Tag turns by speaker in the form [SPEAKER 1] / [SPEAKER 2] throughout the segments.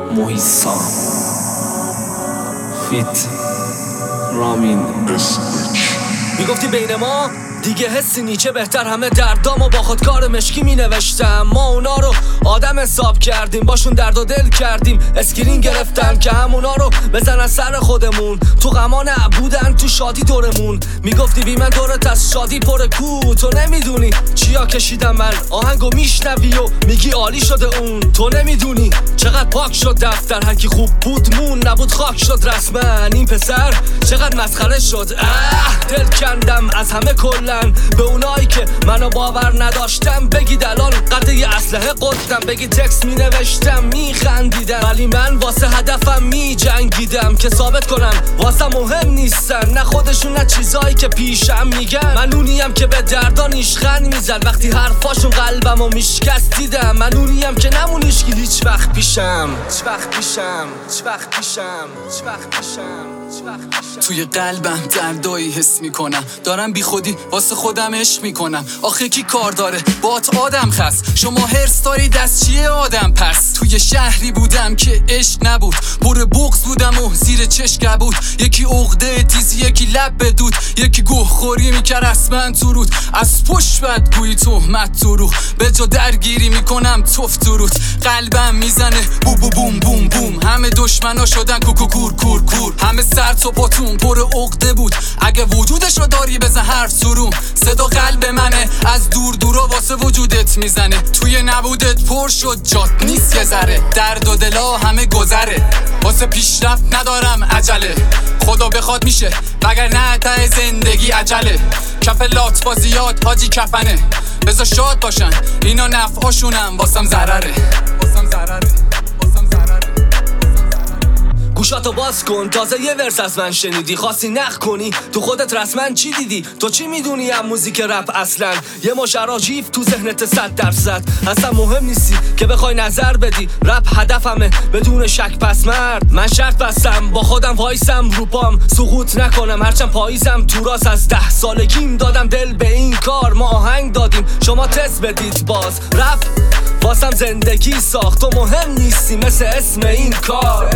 [SPEAKER 1] محیسا فیت رامین میگفتی بین ما دیگه حسی نیچه بهتر، همه دردامو با خودکار مشکی می نوشتم. ما اونا رو آدم حساب کردیم، باشون درد و دل کردیم، اسکرین گرفتن که همونا رو بزنن سر خودمون. تو غما نبودن تو شادی دورمون، میگفتی بی من دورت از شادی پر کو. تو نمیدونی چیا کشیدم من، آهنگو میشنوی و میگی عالی شده اون. تو نمیدونی چقدر پاک شد دفتر، هرکی خوب بود مون، نبود خاک شد رسما. این پسر چقدر مسخره شد، دل کندم از همه کل به اونایی که منو باور نداشتم. بگید الان قطعه یه اسلحه قدم، بگید تکست می نوشتم می خندیدم، ولی من واسه هدفم می جنگیدم که ثابت کنم واسه مهم نیستن، نه خودشون نه چیزایی که پیشم میگن. من اونیم که به دردان نیشخند میزد وقتی حرفاشون قلبمو میشکستیدم. من اونیم که نمونیش که هیچ وقت پیشم.
[SPEAKER 2] توی قلبم دردایی حس میکنم، دارم بی خودی واسه خودم عشق میکنم. آخه کی کار داره بات آدم خست، شما هرس دارید از چیه آدم پس. توی شهری بودم که عشق نبود، پر بغض بودم و زیر چشم بود. یکی عقده تیزی، یکی لب بدود، یکی گوه خوری میکرد اسمن تو رود. از پشت بدگویی تهمت تو رو، به جا درگیری میکنم توف تو رود. قلبم میزنه بو بو بوم بوم بوم، همه دشمنا شدن کوکو کور کور کور. همه سر تو پاتون پر عقده بود، اگه وجودش رو داری بزن حرف سروم. صدا قلب منه از دور دورا واسه وجودت میزنه. توی نبودت پر شد جات نیست یه ذره، درد و دلا همه گذره. واسه پیشرفت ندارم عجله، خدا بخواد میشه وگر نه ته زندگی عجله. کف لات بازیات حاجی کفنه، بذار شاد باشن اینا نفعاشونم واسم ضرره.
[SPEAKER 1] گوشاتو باز کن، تازه یه ورس از من شنیدی، خواستی نخ کنی تو خودت رسما چی دیدی؟ تو چی میدونی هم موزیک رپ اصلا؟ یه مشراجیف تو ذهنت 100%، اصلا مهم نیستی که بخوای نظر بدی. رپ هدفمه بدون شک پس مرد، من شرط بستم با خودم وایسم رو پام سقوط نکنم. هرچند پاییزم تو راست، از 10 سالگیم دادم دل به این کار. ما آهنگ دادیم شما تست بدید باز. رپ واسم زندگی ساخت، تو مهم نیستی مثل اسم این کار.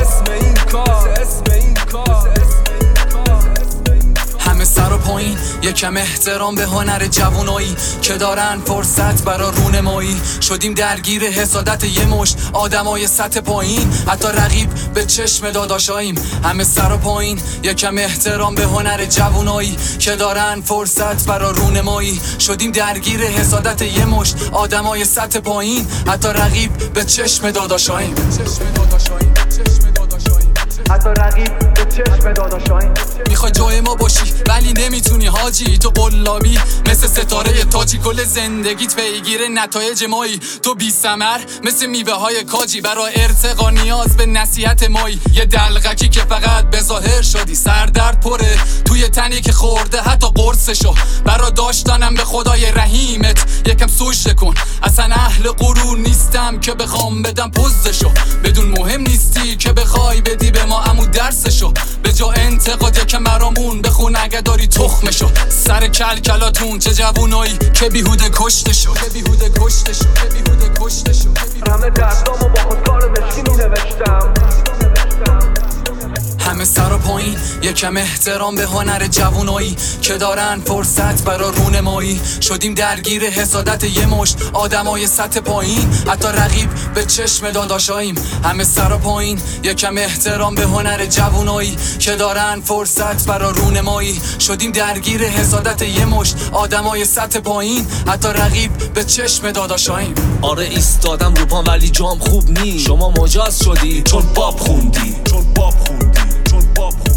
[SPEAKER 2] همه سر و پایین یکم احترام به هنر جوونایی که دارن فرصت برا رونمایی. شدیم درگیر حسادت یه مشت آدمای سطح پایین، حتی رقیب به چشم داداشاییم. همه سر و پایین یکم احترام به هنر جوونایی که دارن فرصت برا رونمایی. شدیم درگیر حسادت یه مشت آدمای سطح پایین، حتی رقیب به چشم داداشاییم. میخوای جای ما باشی ولی نمیتونی حاجی. تو قلابی مثل ستاره تاجی، کل زندگیت پیگیر نتایج مایی. تو بی ثمر مثل میوه های کاجی، برای ارتقا نیاز به نصیحت مایی. یه دلغکی که فقط به ظاهر شدی، سردرد پره توی تنی که خورده حتی قرصشو. برا داشتنم به خدای رحیمت یکم سجده کن، اصلا اهل غرور نیستم که بخوام بدم پوزشو. بدون مهم نیستی که بخوای بدی به ما عمو درسشو. به جا انتقاد یکم برامون بخون اگه داری تخمشو. سر کلکلاتون چه جوونایی که بیهوده کشتشو.
[SPEAKER 1] همه دردامو با خودکار مشکی می نوشتم.
[SPEAKER 2] همه سر و پایین یکم احترام به هنر جوونایی که دارن فرصت برا رونمایی. شدیم درگیر حسادت یه مشت آدمای سطح پایین، حتی رقیب به چشم داداشاییم. همه سر و پایین یکم احترام به هنر جوونایی که دارن فرصت برا رونمایی. شدیم درگیر حسادت یه مشت آدمای سطح پایین، حتی رقیب به چشم داداشاییم.
[SPEAKER 1] آره ایستادم رو پام ولی جام خوب نی، شما مجاز شدی چون باب خوندی.